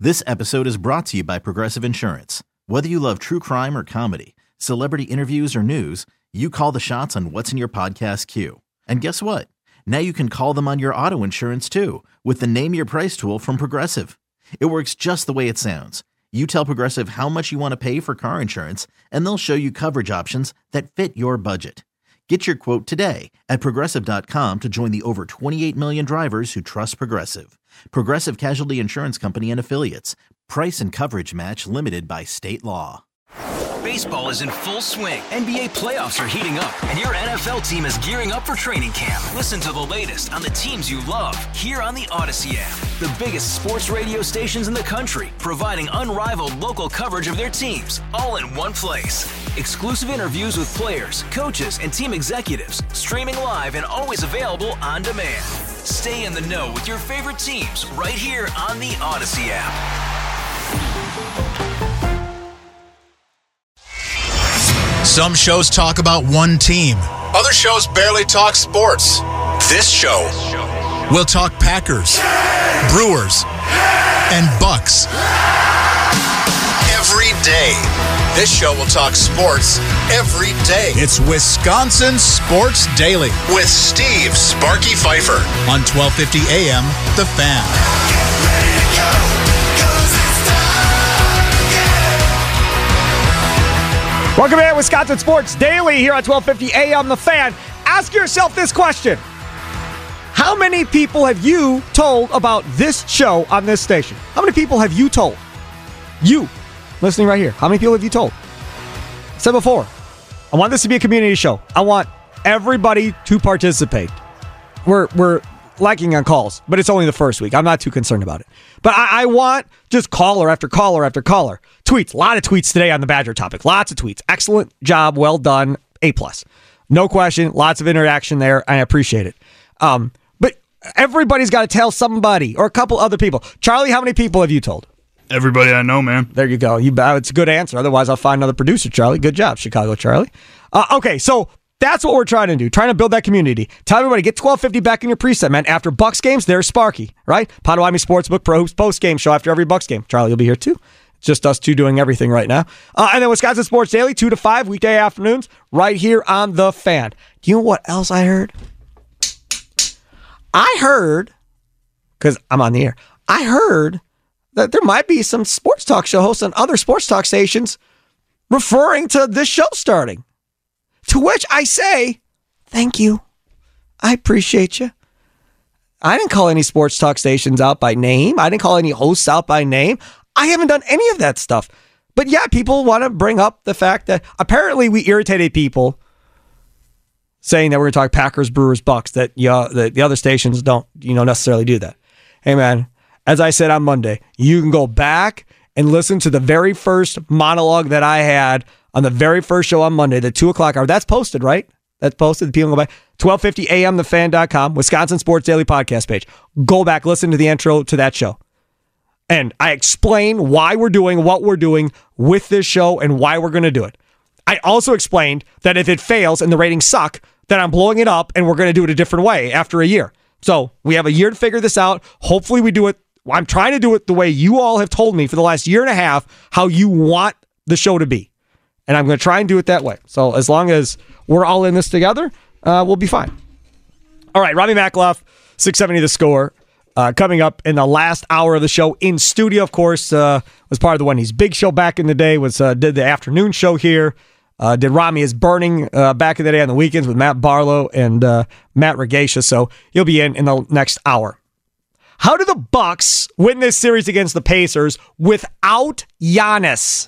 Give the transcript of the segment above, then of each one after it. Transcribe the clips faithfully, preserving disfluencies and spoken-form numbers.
This episode is brought to you by Progressive Insurance. Whether you love true crime or comedy, celebrity interviews or news, you call the shots on what's in your podcast queue. And guess what? Now you can call them on your auto insurance too with the Name Your Price tool from Progressive. It works just the way it sounds. You tell Progressive how much you want to pay for car insurance, and they'll show you coverage options that fit your budget. Get your quote today at Progressive dot com to join the over twenty-eight million drivers who trust Progressive. Progressive Casualty Insurance Company and Affiliates. Price and coverage match limited by state law. Baseball is in full swing. N B A playoffs are heating up, and your N F L team is gearing up for training camp. Listen to the latest on the teams you love here on the Odyssey app. The biggest sports radio stations in the country, providing unrivaled local coverage of their teams, all in one place. Exclusive interviews with players, coaches, and team executives, streaming live and always available on demand. Stay in the know with your favorite teams right here on the Odyssey app. Some shows talk about one team. Other shows barely talk sports. This show, we'll talk Packers, Brewers, and Bucks. Every day. This show will talk sports every day. It's Wisconsin Sports Daily with Steve Sparky Pfeiffer on twelve fifty A M The Fan. Get ready to go. Welcome in, Wisconsin Sports Daily here on twelve fifty A M The Fan. Ask yourself this question. How many people have you told about this show on this station? How many people have you told? You, listening right here. How many people have you told? I said before, I want this to be a community show. I want everybody to participate. We're we're lacking on calls, but it's only the first week. I'm not too concerned about it. But I, I want just caller after caller after caller. Tweets. A lot of tweets today on the Badger topic. Lots of tweets. Excellent job. Well done. A plus. No question. Lots of interaction there. I appreciate it. Um, but everybody's got to tell somebody or a couple other people. Charlie, how many people have you told? Everybody I know, man. There you go. You, it's a good answer. Otherwise, I'll find another producer, Charlie. Good job, Chicago Charlie. Uh, okay, so that's what we're trying to do. Trying to build that community. Tell everybody, get twelve fifty back in your preset, man. After Bucks games, there's Sparky, right? Potawatomi Sportsbook Pro post game show after every Bucks game. Charlie, you'll be here too. It's just us two doing everything right now. Uh, and then Wisconsin Sports Daily, two to five, weekday afternoons, right here on The Fan. Do you know what else I heard? I heard, because I'm on the air, I heard that there might be some sports talk show hosts on other sports talk stations referring to this show starting. To which I say, thank you. I appreciate you. I didn't call any sports talk stations out by name. I didn't call any hosts out by name. I haven't done any of that stuff. But yeah, people want to bring up the fact that apparently we irritated people saying that we're going to talk Packers, Brewers, Bucks, that yeah, the, the other stations don't, you know, necessarily do that. Hey, man, as I said on Monday, you can go back and listen to the very first monologue that I had on the very first show on Monday, the two o'clock hour. That's posted, right? That's posted. People can go back. twelve fifty A M the fan dot com, Wisconsin Sports Daily podcast page. Go back, listen to the intro to that show. And I explain why we're doing what we're doing with this show and why we're going to do it. I also explained that if it fails and the ratings suck, then I'm blowing it up and we're going to do it a different way after a year. So we have a year to figure this out. Hopefully we do it. I'm trying to do it the way you all have told me for the last year and a half how you want the show to be. And I'm going to try and do it that way. So as long as we're all in this together, uh, we'll be fine. All right, Robbie Makloff, six seventy The Score. Uh, coming up in the last hour of the show in studio, of course, uh, was part of the Wendy's Big Show back in the day, was uh, did the afternoon show here, uh, did Rami is Burning uh, back in the day on the weekends with Matt Barlow and uh, Matt Regacia, so he'll be in in the next hour. How do the Bucks win this series against the Pacers without Giannis?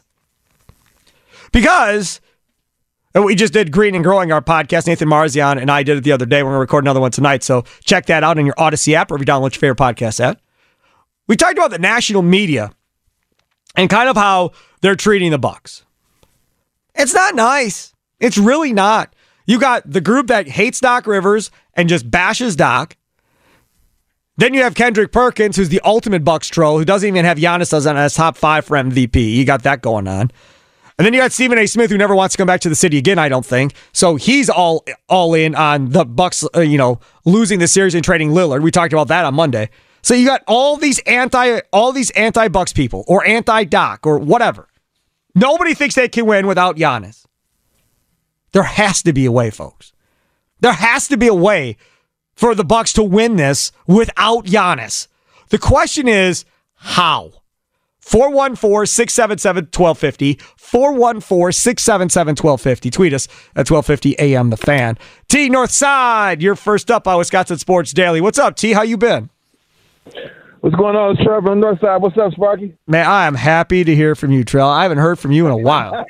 Because we just did Green and Growing, our podcast. Nathan Marzian and I did it the other day. We're going to record another one tonight, so check that out in your Odyssey app or if you download your favorite podcast app. We talked about the national media and kind of how they're treating the Bucks. It's not nice. It's really not. You got the group that hates Doc Rivers and just bashes Doc. Then you have Kendrick Perkins, who's the ultimate Bucks troll, who doesn't even have Giannis on his top five for M V P. You got that going on. And then you got Stephen A. Smith, who never wants to come back to the city again, I don't think. So he's all all in on the Bucks, uh, you know, losing the series and trading Lillard. We talked about that on Monday. So you got all these anti, all these anti-Bucks people or anti-Doc or whatever. Nobody thinks they can win without Giannis. There has to be a way, folks. There has to be a way for the Bucks to win this without Giannis. The question is, how? four one four, six seven seven, one two five zero. four one four, six seven seven, one two five zero. Tweet us at twelve fifty A M The Fan. T Northside, you're first up on Wisconsin Sports Daily. What's up, T? How you been? What's going on, Trevor on Northside? What's up, Sparky? Man, I am happy to hear from you, Trell. I haven't heard from you in a while.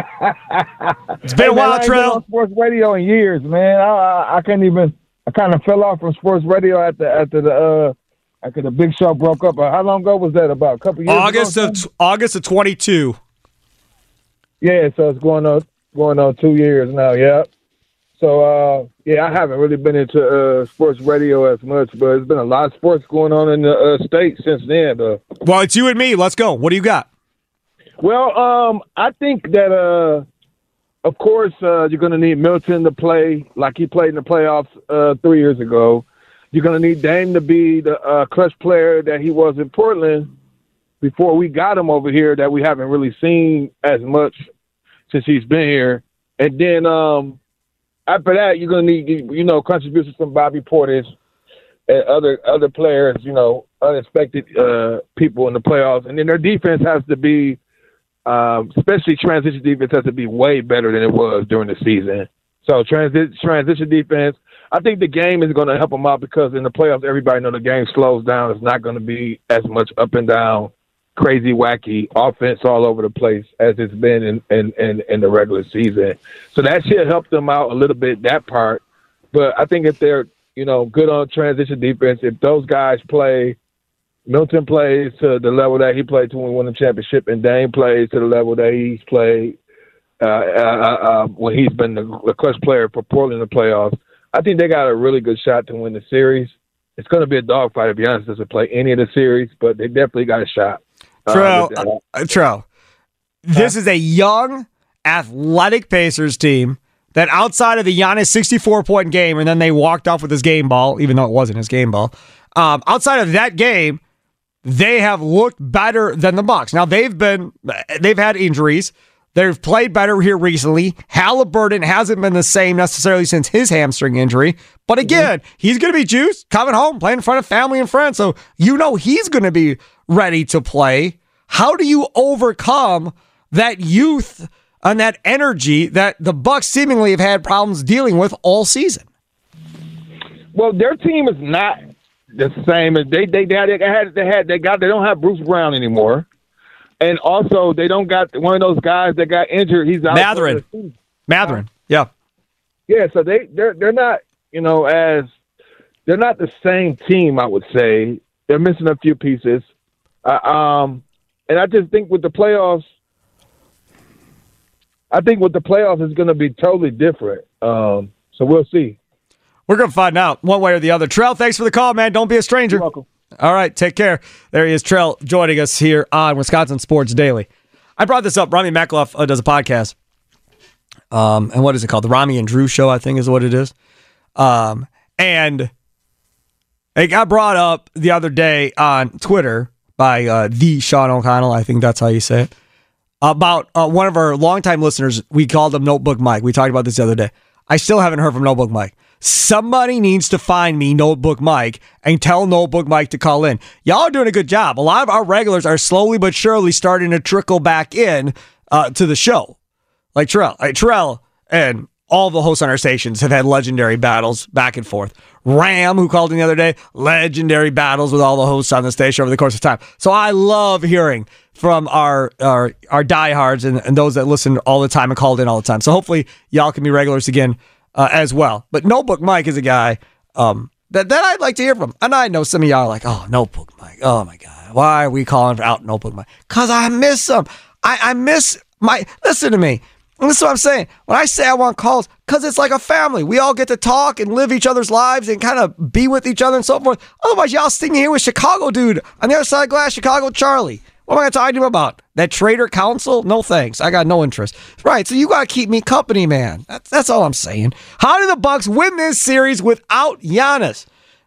It's been hey, a while, man, I ain't Trell. been on sports radio in years, man. I, I, I can't even. I kind of fell off from sports radio after after the uh, after the Big Show broke up. How long ago was that? About a couple years August ago? August of August of twenty-two. Yeah, so it's going on going on two years now. Yeah. So uh, yeah, I haven't really been into uh, sports radio as much, but there's been a lot of sports going on in the uh, state since then. Though. Well, it's you and me. Let's go. What do you got? Well, um, I think that, uh, of course, uh, you're going to need Milton to play like he played in the playoffs uh, three years ago. You're going to need Dame to be the uh, clutch player that he was in Portland before we got him over here that we haven't really seen as much since he's been here. And then um, after that, you're going to need, you know, contributions from Bobby Portis and other other players, you know, unexpected uh, people in the playoffs. And then their defense has to be, um, especially transition defense, has to be way better than it was during the season. So transi- transition defense, I think the game is going to help them out because in the playoffs, everybody knows the game slows down. It's not going to be as much up and down, crazy, wacky offense all over the place as it's been in, in, in, in the regular season. So that should help them out a little bit, that part. But I think if they're, you know, good on transition defense, if those guys play, Milton plays to the level that he played to when we won the championship, and Dame plays to the level that he's played uh, uh, uh, when he's been the, the clutch player for Portland in the playoffs, I think they got a really good shot to win the series. It's going to be a dogfight, to be honest, doesn't play any of the series, but they definitely got a shot. Tro, uh, uh, Tro, this is a young, athletic Pacers team that outside of the Giannis sixty-four point game, and then they walked off with his game ball, even though it wasn't his game ball, um, outside of that game, they have looked better than the Bucks. Now, they've been, they've had injuries. They've played better here recently. Halliburton hasn't been the same necessarily since his hamstring injury. But again, mm-hmm. he's going to be juiced, coming home, playing in front of family and friends. So you know he's going to be ready to play. How do you overcome that youth and that energy that the Bucks seemingly have had problems dealing with all season? Well, their team is not the same as they they they had they had they got they don't have Bruce Brown anymore. And also, they don't got one of those guys that got injured. He's out. Matherin. Matherin. Yeah. Yeah. So they they're they're not you know as they're not the same team. I would say they're missing a few pieces. Uh, um, and I just think with the playoffs, I think with the playoffs is going to be totally different. Um, so we'll see. We're going to find out one way or the other. Trell, thanks for the call, man. Don't be a stranger. You're welcome. All right, take care. There he is, Trell, joining us here on Wisconsin Sports Daily. I brought this up. Rami Makloff uh, does a podcast. Um, and what is it called? The Rami and Drew Show, I think is what it is. Um, and it got brought up the other day on Twitter by uh, the Sean O'Connell, I think that's how you say it, about uh, one of our longtime listeners. We called him Notebook Mike. We talked about this the other day. I still haven't heard from Notebook Mike. Somebody needs to find me Notebook Mike and tell Notebook Mike to call in. Y'all are doing a good job. A lot of our regulars are slowly but surely starting to trickle back in uh, to the show. Like Terrell. Like Terrell and all the hosts on our stations have had legendary battles back and forth. Ram, who called in the other day, legendary battles with all the hosts on the station over the course of time. So I love hearing from our our, our diehards and, and those that listen all the time and called in all the time. So hopefully y'all can be regulars again Uh, as well. But Notebook Mike is a guy um, that, that I'd like to hear from. And I know some of y'all are like, oh, Notebook Mike. Oh, my God. Why are we calling out Notebook Mike? Because I miss him. I, I miss my... Listen to me. This is what I'm saying. When I say I want calls, because it's like a family. We all get to talk and live each other's lives and kind of be with each other and so forth. Otherwise, y'all sitting here with Chicago dude on the other side of the glass, Chicago Charlie. What am I going to talk to him about? That Trader Council? No thanks. I got no interest. Right, so you got to keep me company, man. That's, that's all I'm saying. How do the Bucks win this series without Giannis?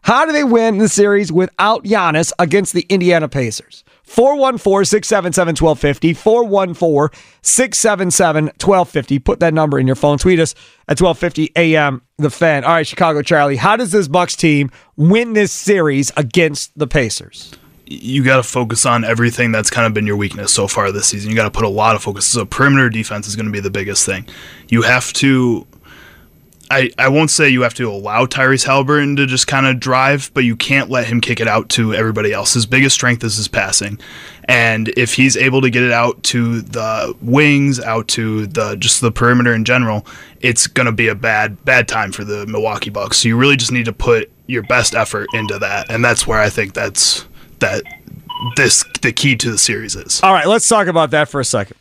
How do they win the series without Giannis against the Indiana Pacers? four one four, six seven seven, one two five zero. four one four, six seven seven, one two five zero. Put that number in your phone. Tweet us at twelve fifty a.m. The Fan. All right, Chicago Charlie, how does this Bucks team win this series against the Pacers? You got to focus on everything that's kind of been your weakness so far this season. You got to put a lot of focus. So perimeter defense is going to be the biggest thing. You have to... I, I won't say you have to allow Tyrese Haliburton to just kind of drive, but you can't let him kick it out to everybody else. His biggest strength is his passing. And if he's able to get it out to the wings, out to the just the perimeter in general, it's going to be a bad bad time for the Milwaukee Bucks. So you really just need to put your best effort into that. And that's where I think that's that this the key to the series is. All right, let's talk about that for a second.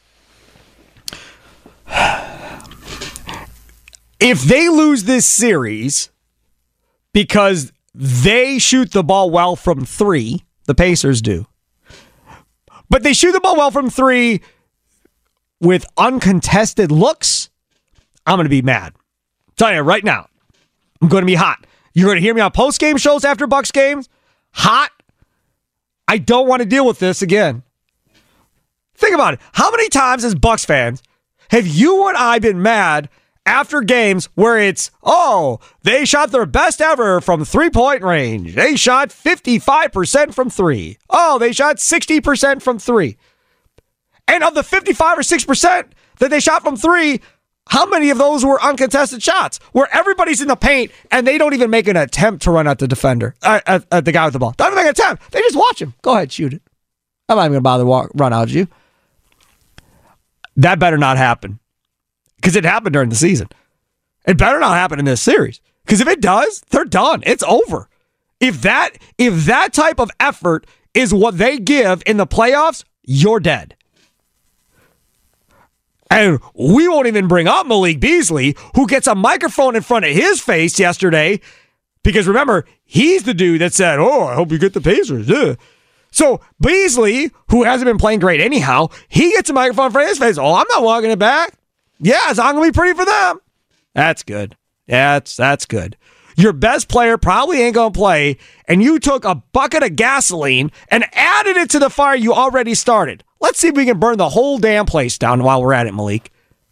If they lose this series because they shoot the ball well from three, the Pacers do, but they shoot the ball well from three with uncontested looks, I'm going to be mad. I'm telling you right now, I'm going to be hot. You're going to hear me on post-game shows after Bucks games. Hot. I don't want to deal with this again. Think about it. How many times as Bucks fans have you and I been mad after games where it's, oh, they shot their best ever from three-point range. They shot fifty-five percent from three. Oh, they shot sixty percent from three. And of the fifty-five or six percent that they shot from three, how many of those were uncontested shots where everybody's in the paint and they don't even make an attempt to run at the defender, uh, at, at the guy with the ball? Don't even make an attempt. They just watch him. Go ahead, shoot it. I'm not even going to bother walk, run out at you. That better not happen. Because it happened during the season. It better not happen in this series. Because if it does, they're done. It's over. If that if that type of effort is what they give in the playoffs, you're dead. And we won't even bring up Malik Beasley, who gets a microphone in front of his face yesterday. Because remember, he's the dude that said, oh, I hope you get the Pacers. Yeah. So Beasley, who hasn't been playing great anyhow, he gets a microphone in front of his face. Oh, I'm not walking it back. Yeah, it's not going to be pretty for them. That's good. That's that's good. Your best player probably ain't going to play, and you took a bucket of gasoline and added it to the fire you already started. Let's see if we can burn the whole damn place down while we're at it, Malik.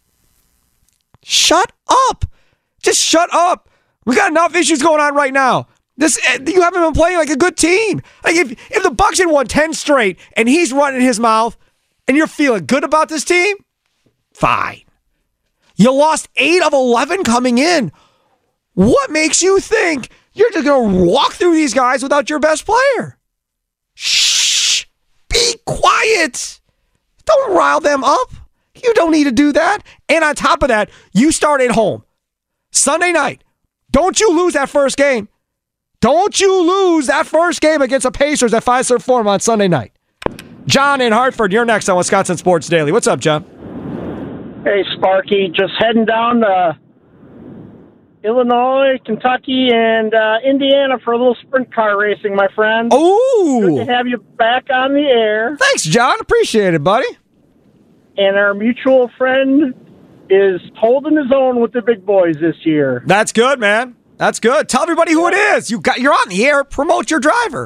Shut up. Just shut up. We got enough issues going on right now. This you haven't been playing like a good team. Like if, if the Bucks had won ten straight and he's running his mouth and you're feeling good about this team, fine. You lost eight of eleven coming in. What makes you think you're just going to walk through these guys without your best player? Shh. Be quiet. Don't rile them up. You don't need to do that. And on top of that, you start at home. Sunday night. Don't you lose that first game. Don't you lose that first game against the Pacers at Fiserv Forum on Sunday night. John in Hartford, you're next on Wisconsin Sports Daily. What's up, John? Hey, Sparky, just heading down to Illinois, Kentucky, and uh, Indiana for a little sprint car racing, my friend. Oh! Good to have you back on the air. Thanks, John. Appreciate it, buddy. And our mutual friend is holding his own with the big boys this year. That's good, man. That's good. Tell everybody who it is. You got, you're on the air. Promote your driver.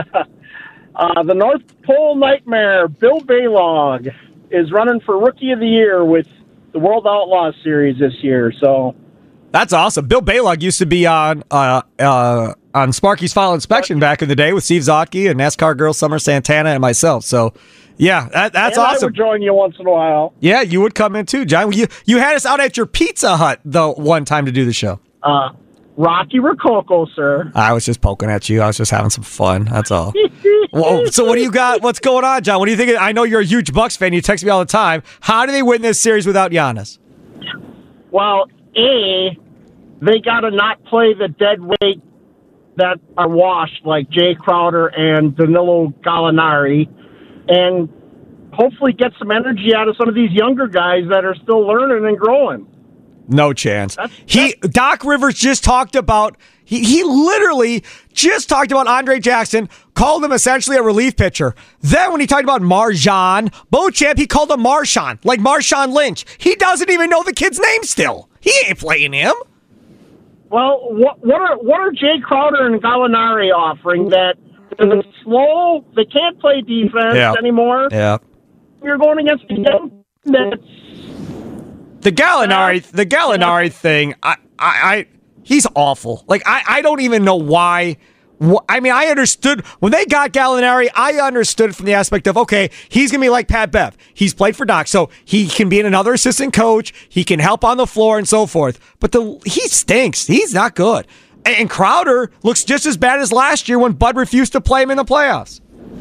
uh, the North Pole Nightmare, Bill Baylog, is running for Rookie of the Year with the World Outlaws Series this year. So that's awesome. Bill Baylog used to be on uh, uh, on Sparky's Final Inspection back in the day with Steve Zotke and NASCAR girl Summer Santana and myself. So, yeah, that, that's and awesome. I would join you once in a while. Yeah, you would come in too, John. You you had us out at your Pizza Hut the one time to do the show. Uh, Rocky Rococo, sir. I was just poking at you. I was just having some fun. That's all. Whoa, so what do you got? What's going on, John? What do you think? I know you're a huge Bucks fan. You text me all the time. How do they win this series without Giannis? Well, A, they got to not play the dead weight that are washed like Jay Crowder and Danilo Gallinari, and hopefully get some energy out of some of these younger guys that are still learning and growing. No chance. That's, he that's, Doc Rivers just talked about he he literally just talked about Andre Jackson, called him essentially a relief pitcher. Then when he talked about Marjan Beauchamp, he called him Marshawn, like Marshawn Lynch. He doesn't even know the kid's name still. He ain't playing him. Well, what, what are what are Jay Crowder and Gallinari offering that they're slow? They can't play defense yeah. anymore. Yeah, you're going against a team that's the Gallinari. Uh, the Gallinari yeah. thing. I, I, I, he's awful. Like I, I don't even know why. I mean, I understood when they got Gallinari. I understood from the aspect of, okay, he's going to be like Pat Bev. He's played for Doc, so he can be another assistant coach. He can help on the floor and so forth. But the he stinks. He's not good. And Crowder looks just as bad as last year when Bud refused to play him in the playoffs.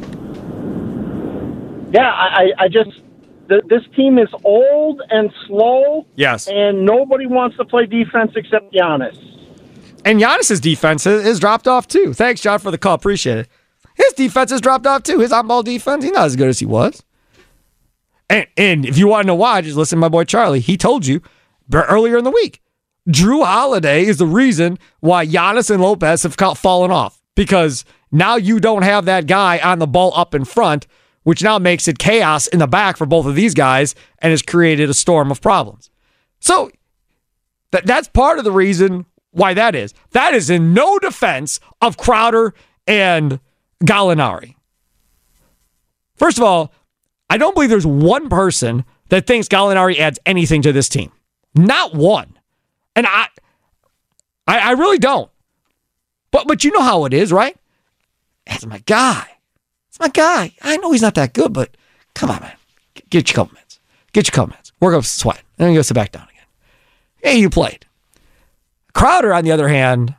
Yeah, I, I just th- this team is old and slow. Yes, and nobody wants to play defense except Giannis. And Giannis's defense has dropped off, too. Thanks, John, for the call. Appreciate it. His defense has dropped off, too. His on-ball defense, he's not as good as he was. And, and if you want to know why, just listen to my boy Charlie. He told you earlier in the week. Drew Holiday is the reason why Giannis and Lopez have fallen off. Because now you don't have that guy on the ball up in front, which now makes it chaos in the back for both of these guys and has created a storm of problems. So that that's part of the reason why that is. That is in no defense of Crowder and Gallinari. First of all, I don't believe there's one person that thinks Gallinari adds anything to this team. Not one. And I I, I really don't. But but you know how it is, right? That's my guy. It's my guy. I know he's not that good, but come on, man. Get your couple minutes. Get your couple minutes. Work up sweat. And then you go sit back down again. Hey, you played. Crowder, on the other hand,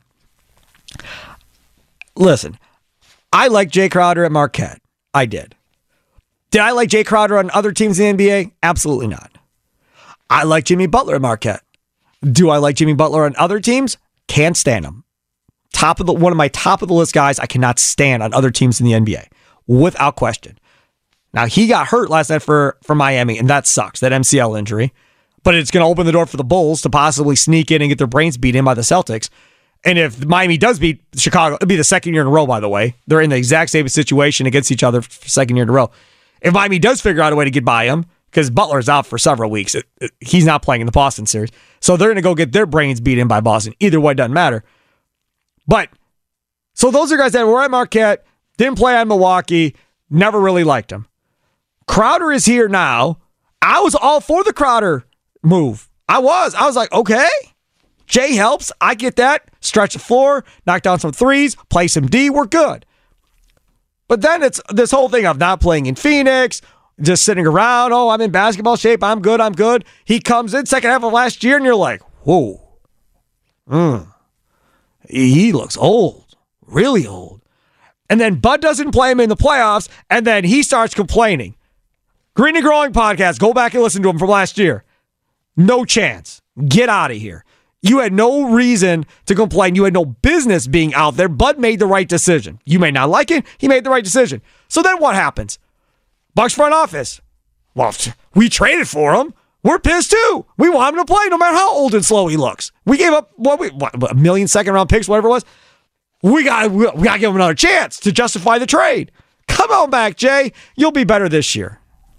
listen, I like Jay Crowder at Marquette. I did. Did I like Jay Crowder on other teams in the N B A? Absolutely not. I like Jimmy Butler at Marquette. Do I like Jimmy Butler on other teams? Can't stand him. Top of the one of my top of the list guys I cannot stand on other teams in the N B A, without question. Now, he got hurt last night for, for Miami, and that sucks, that M C L injury. But it's going to open the door for the Bulls to possibly sneak in and get their brains beat in by the Celtics. And if Miami does beat Chicago, it'll be the second year in a row, by the way. They're in the exact same situation against each other for second year in a row. If Miami does figure out a way to get by him, because Butler's out for several weeks, it, it, he's not playing in the Boston series. So they're going to go get their brains beat in by Boston. Either way, it doesn't matter. But, so those are guys that were at Marquette, didn't play on Milwaukee, never really liked him. Crowder is here now. I was all for the Crowder move. I was. I was like, okay, Jay helps. I get that. Stretch the floor, knock down some threes, play some D. We're good. But then it's this whole thing of not playing in Phoenix, just sitting around. Oh, I'm in basketball shape. I'm good. I'm good. He comes in second half of last year, and you're like, whoa. Mm. He looks old. Really old. And then Bud doesn't play him in the playoffs, and then he starts complaining. Green and Growing podcast. Go back and listen to him from last year. No chance. Get out of here. You had no reason to complain. You had no business being out there. Bud made the right decision. You may not like it. He made the right decision. So then what happens? Bucks front office. Well, we traded for him. We're pissed too. We want him to play no matter how old and slow he looks. We gave up what, we, what a million second round picks, whatever it was. We got we got to give him another chance to justify the trade. Come on back, Jay. You'll be better this year.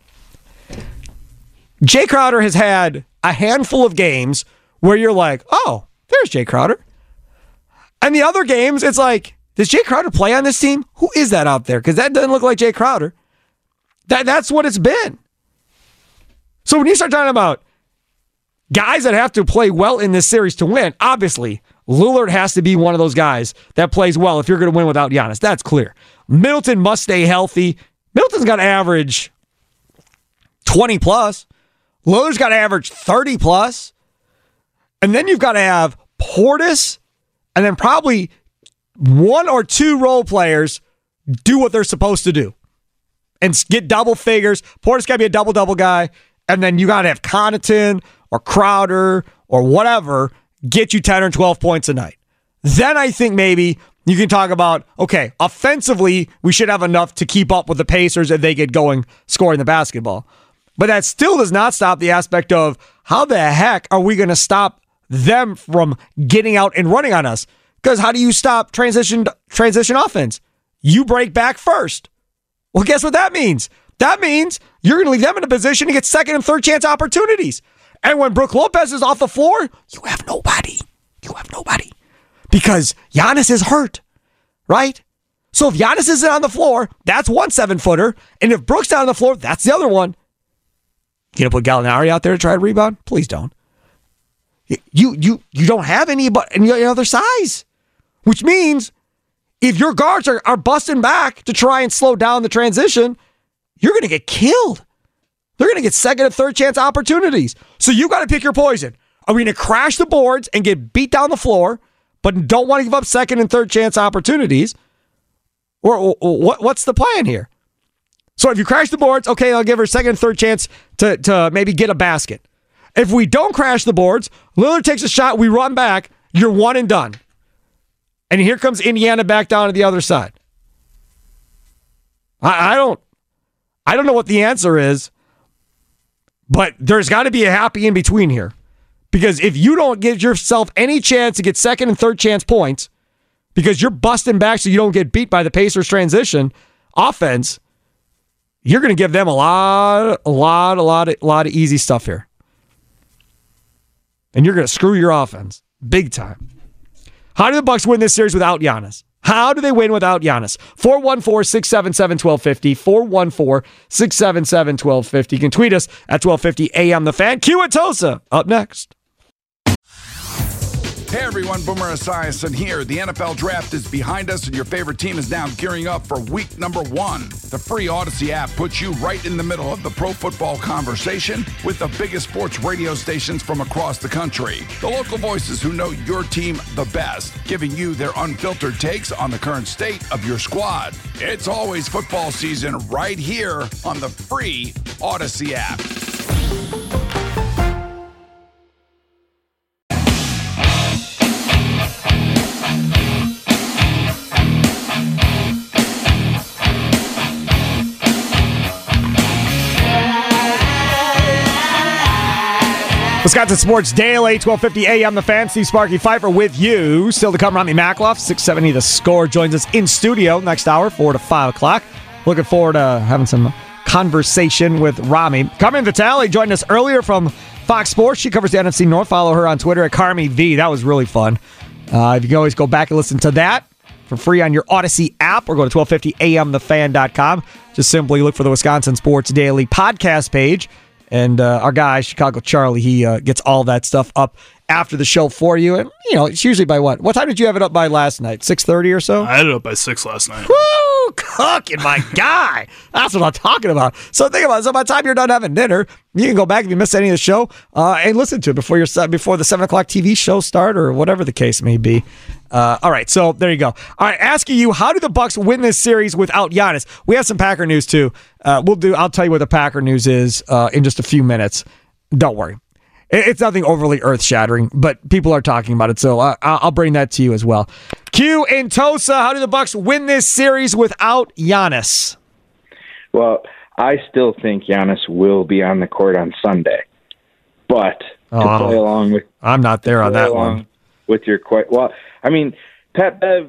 Jay Crowder has had a handful of games where you're like, oh, there's Jay Crowder. And the other games, it's like, does Jay Crowder play on this team? Who is that out there? Because that doesn't look like Jay Crowder. That That's what it's been. So when you start talking about guys that have to play well in this series to win, obviously, Lillard has to be one of those guys that plays well if you're going to win without Giannis. That's clear. Middleton must stay healthy. Middleton's got to average twenty plus. Lillard's got to average thirty plus. And then you've got to have Portis and then probably one or two role players do what they're supposed to do and get double figures. Portis got to be a double-double guy. And then you got to have Connaughton or Crowder or whatever get you ten or twelve points a night. Then I think maybe you can talk about, okay, offensively, we should have enough to keep up with the Pacers if they get going scoring the basketball. But that still does not stop the aspect of how the heck are we going to stop them from getting out and running on us? Because how do you stop transition transition offense? You break back first. Well, guess what that means? That means you're going to leave them in a position to get second and third chance opportunities. And when Brook Lopez is off the floor, you have nobody. You still have nobody because Giannis is hurt, right? So if Giannis isn't on the floor, that's one seven-footer. And if Brooks not on the floor, that's the other one. You gonna put Gallinari out there to try to rebound? Please don't. You you you don't have any, but any other size, which means if your guards are, are busting back to try and slow down the transition, you're going to get killed. They're going to get second and third chance opportunities. So you got to pick your poison. Are we going to crash the boards and get beat down the floor, but don't want to give up second and third chance opportunities? Or, or, or what, what's the plan here? So if you crash the boards, okay, I'll give her a second and third chance to, to maybe get a basket. If we don't crash the boards, Lillard takes a shot, we run back, you're one and done. And here comes Indiana back down to the other side. I, I don't I don't know what the answer is, but there's got to be a happy in between here. Because if you don't give yourself any chance to get second and third chance points, because you're busting back so you don't get beat by the Pacers transition offense, you're going to give them a lot, a lot, a lot, a lot of easy stuff here. And you're going to screw your offense big time. How do the Bucks win this series without Giannis? How do they win without Giannis? four one four, six seven seven, one two five zero. four one four, six seven seven, one two five zero. You can tweet us at twelve fifty A M The Fan. Q and Tosa up next. Hey everyone, Boomer Esiason here. The N F L Draft is behind us and your favorite team is now gearing up for week number one. The free Odyssey app puts you right in the middle of the pro football conversation with the biggest sports radio stations from across the country. The local voices who know your team the best, giving you their unfiltered takes on the current state of your squad. It's always football season right here on the free Odyssey app. Wisconsin Sports Daily, twelve fifty A M The Fan. Steve Sparky Pfeiffer with you. Still to come, Rami Makloff, six seventy The Score, joins us in studio next hour, four to five o'clock. Looking forward to having some conversation with Rami. Carmen Vitale joined us earlier from Fox Sports. She covers the N F C North. Follow her on Twitter at Carmi V. That was really fun. Uh, you can always go back and listen to that for free on your Odyssey app or go to twelve fifty A M the fan dot com. Just simply look for the Wisconsin Sports Daily podcast page. And uh, our guy, Chicago Charlie, he uh, gets all that stuff up after the show for you. And, you know, it's usually by what? What time did you have it up by last night? six thirty or so? I had it up by six last night. Woo! Cooking, my guy. That's what I'm talking about. So think about it. So by the time you're done having dinner, you can go back if you missed any of the show uh, and listen to it before, your, before the seven o'clock T V show start or whatever the case may be. Uh, all right, so there you go. All right, asking you, how do the Bucks win this series without Giannis? We have some Packer news too. Uh, we'll do. I'll tell you what the Packer news is uh, in just a few minutes. Don't worry, it, it's nothing overly earth-shattering, but people are talking about it, so uh, I'll bring that to you as well. Q and Tosa, how do the Bucks win this series without Giannis? Well, I still think Giannis will be on the court on Sunday, but to oh, play along with, I'm not there on that one. With your quite well, I mean, Pat Bev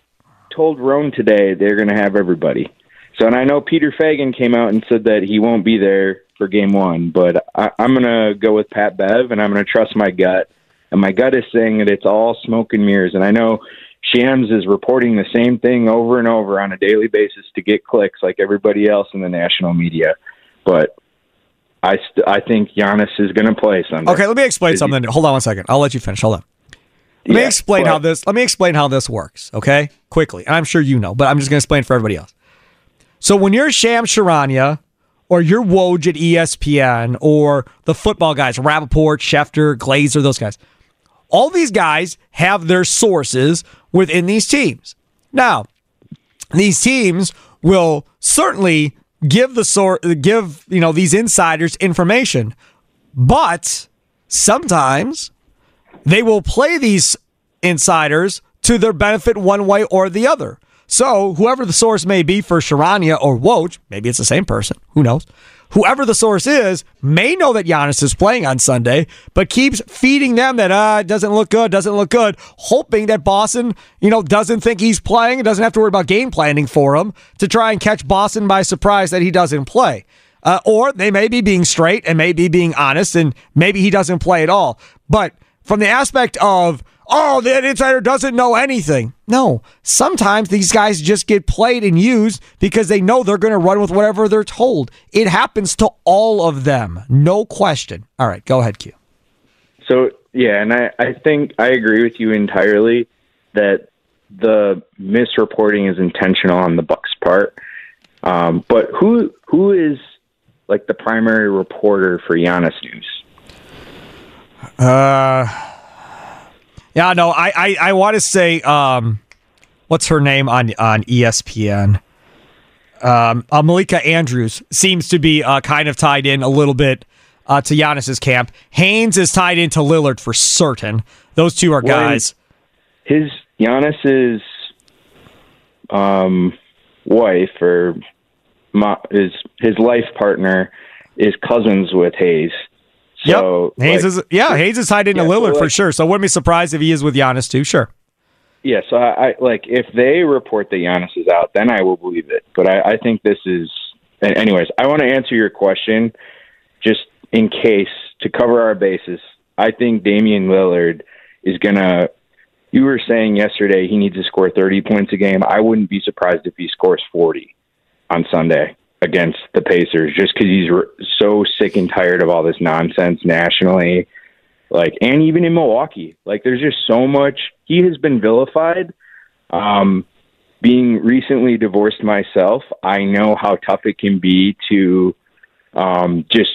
told Rome today they're going to have everybody. So, and I know Peter Fagan came out and said that he won't be there for game one, but I, I'm going to go with Pat Bev, and I'm going to trust my gut. And my gut is saying that it's all smoke and mirrors. And I know Shams is reporting the same thing over and over on a daily basis to get clicks like everybody else in the national media. But I, st- I think Giannis is going to play Sunday. Okay, let me explain is something. He- Hold on one second. I'll let you finish. Hold on. Let me yeah, explain how this. Let me explain how this works, okay? Quickly. I'm sure you know, but I'm just going to explain for everybody else. So when you're Shams Charania, or you're Woj at E S P N, or the football guys, Rappaport, Schefter, Glazer, those guys, all these guys have their sources within these teams. Now, these teams will certainly give the sor- give you know these insiders information, but sometimes they will play these insiders to their benefit one way or the other. So whoever the source may be for Charania or Woj, maybe it's the same person, who knows? Whoever the source is may know that Giannis is playing on Sunday, but keeps feeding them that uh, it doesn't look good, doesn't look good, hoping that Boston, you know, doesn't think he's playing and doesn't have to worry about game planning for him to try and catch Boston by surprise that he doesn't play. Uh, or they may be being straight and may be being honest and maybe he doesn't play at all. But from the aspect of oh, that insider doesn't know anything. No, sometimes these guys just get played and used because they know they're going to run with whatever they're told. It happens to all of them. No question. All right, go ahead, Q. So, yeah, and I, I think I agree with you entirely that the misreporting is intentional on the Bucks' part. Um, but who who is like the primary reporter for Giannis news? Uh, yeah, no, I I, I want to say um, what's her name on on E S P N? Um, uh, Malika Andrews seems to be uh, kind of tied in a little bit uh, to Giannis's camp. Haynes is tied into Lillard for certain. Those two are guys. Well, his Giannis's um, wife or ma, his his life partner is cousins with Hayes. So, yep. Hayes like, is yeah, Hayes is tied into yeah, Lillard so like, for sure. So wouldn't be surprised if he is with Giannis too. Sure. Yeah, so I, I like if they report that Giannis is out, then I will believe it. But I, I think this is. Anyways, I want to answer your question, just in case to cover our bases. I think Damian Lillard is gonna. You were saying yesterday he needs to score thirty points a game. I wouldn't be surprised if he scores forty on Sunday against the Pacers, just because he's re- so sick and tired of all this nonsense nationally, like, and even in Milwaukee. Like, there's just so much. He has been vilified. Um, being recently divorced myself, I know how tough it can be to um, just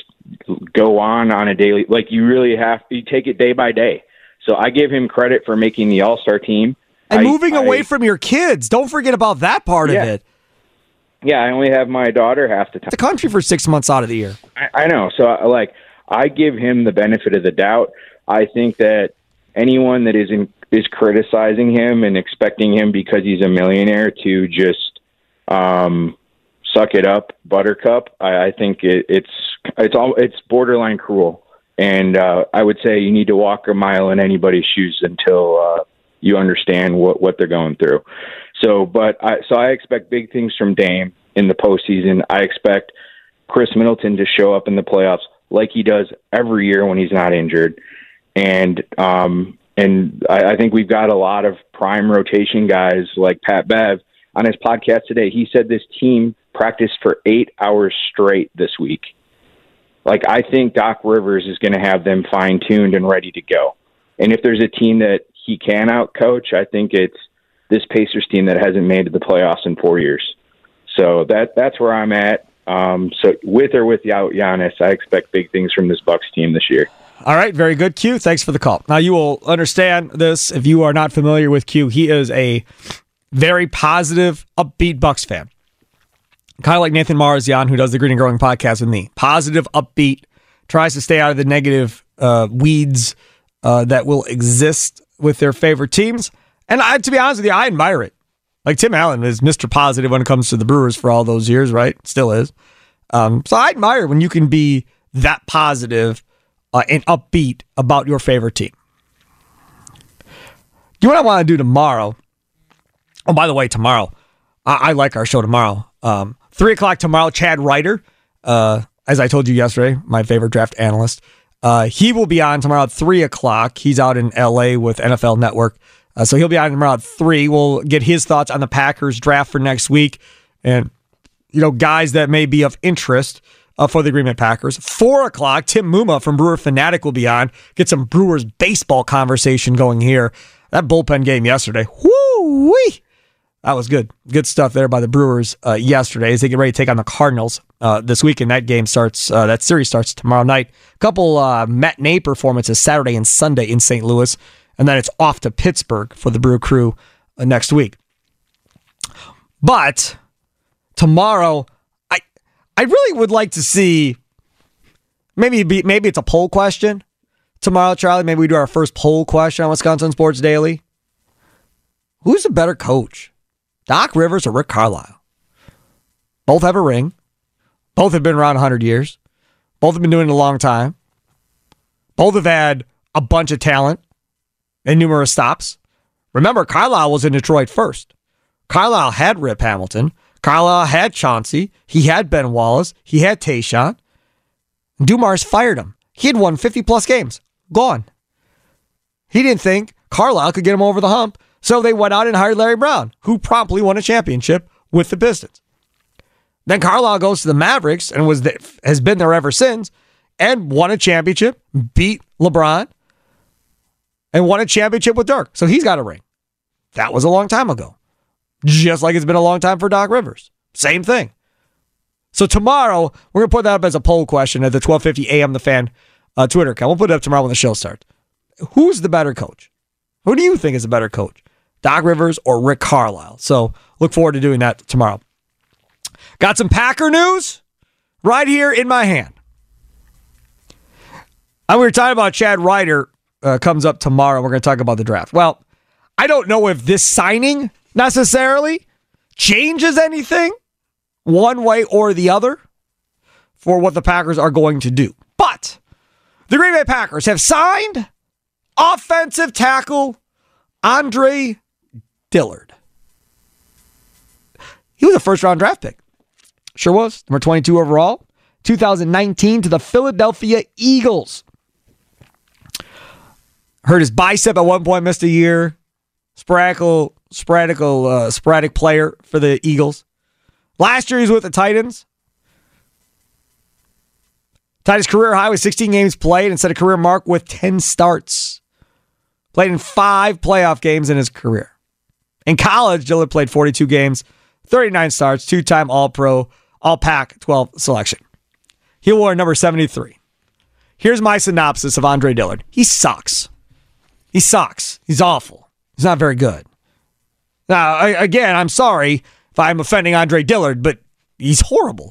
go on on a daily. Like, you really have you take it day by day. So I give him credit for making the All-Star team. And I, moving I, away from your kids. Don't forget about that part yeah. of it. Yeah, I only have my daughter half the time. The country for six months out of the year. I, I know. So, like, I give him the benefit of the doubt. I think that anyone that is in, is criticizing him and expecting him because he's a millionaire to just um, suck it up, buttercup, I, I think it, it's it's all it's borderline cruel. And uh, I would say you need to walk a mile in anybody's shoes until uh, you understand what, what they're going through. So, but I, so I expect big things from Dame in the postseason. I expect Chris Middleton to show up in the playoffs like he does every year when he's not injured. And, um, and I, I think we've got a lot of prime rotation guys like Pat Bev on his podcast today. He said this team practiced for eight hours straight this week. Like, I think Doc Rivers is going to have them fine tuned and ready to go. And if there's a team that he can out coach, I think it's this Pacers team that hasn't made it to the playoffs in four years. So that that's where I'm at. Um, so with or without Giannis, I expect big things from this Bucks team this year. All right, very good, Q. Thanks for the call. Now, you will understand this if you are not familiar with Q. He is a very positive, upbeat Bucks fan. Kind of like Nathan Marzian, who does the Green and Growing podcast with me. Positive, upbeat, tries to stay out of the negative uh, weeds uh, that will exist with their favorite teams. And I, to be honest with you, I admire it. Like, Tim Allen is Mister Positive when it comes to the Brewers for all those years, right? Still is. Um, so I admire when you can be that positive uh, and upbeat about your favorite team. You know what I want to do tomorrow? Oh, by the way, tomorrow, I, I like our show tomorrow. Um, three o'clock tomorrow, Chad Ryder, uh, as I told you yesterday, my favorite draft analyst. Uh, he will be on tomorrow at three o'clock. He's out in L A with N F L Network. Uh, so he'll be on tomorrow at three. We'll get his thoughts on the Packers draft for next week and, you know, guys that may be of interest uh, for the Green Bay Packers. four o'clock, Tim Muma from Brewer Fanatic will be on. Get some Brewers baseball conversation going here. That bullpen game yesterday, whoo-wee! That was good. Good stuff there by the Brewers uh, yesterday as they get ready to take on the Cardinals uh, this weekend. That game starts, uh, that series starts tomorrow night. A couple uh, matinee performances Saturday and Sunday in Saint Louis. And then it's off to Pittsburgh for the Brew Crew uh, next week. But tomorrow, I I really would like to see, maybe be, maybe it's a poll question tomorrow, Charlie. Maybe we do our first poll question on Wisconsin Sports Daily. Who's a better coach, Doc Rivers or Rick Carlisle? Both have a ring. Both have been around one hundred years. Both have been doing it a long time. Both have had a bunch of talent and numerous stops. Remember, Carlisle was in Detroit first. Carlisle had Rip Hamilton. Carlisle had Chauncey. He had Ben Wallace. He had Tayshaun. Dumars fired him. He had won fifty-plus games. Gone. He didn't think Carlisle could get them over the hump. So they went out and hired Larry Brown, who promptly won a championship with the Pistons. Then Carlisle goes to the Mavericks and was the, has been there ever since and won a championship, beat LeBron, and won a championship with Dirk. So he's got a ring. That was a long time ago. Just like it's been a long time for Doc Rivers. Same thing. So tomorrow, we're going to put that up as a poll question at the twelve fifty A M The Fan uh, Twitter account. We'll put it up tomorrow when the show starts. Who's the better coach? Who do you think is a better coach? Doc Rivers or Rick Carlisle? So look forward to doing that tomorrow. Got some Packer news right here in my hand. And we were talking about Chad Ryder uh, comes up tomorrow. We're going to talk about the draft. Well, I don't know if this signing necessarily changes anything one way or the other for what the Packers are going to do. But the Green Bay Packers have signed offensive tackle Andre Dillard. He was a first-round draft pick. Sure was. Number twenty-two overall. two thousand nineteen to the Philadelphia Eagles. Hurt his bicep at one point, missed a year. Sporadical, sporadical, uh, sporadic player for the Eagles. Last year he was with the Titans. Tied his career high with sixteen games played and set a career mark with ten starts. Played in five playoff games in his career. In college, Dillard played forty-two games, thirty-nine starts, two-time All-Pro, All-Pac twelve selection. He wore number seventy-three. Here's my synopsis of Andre Dillard. He sucks. He sucks. He's awful. He's not very good. Now, I, again, I'm sorry if I'm offending Andre Dillard, but he's horrible.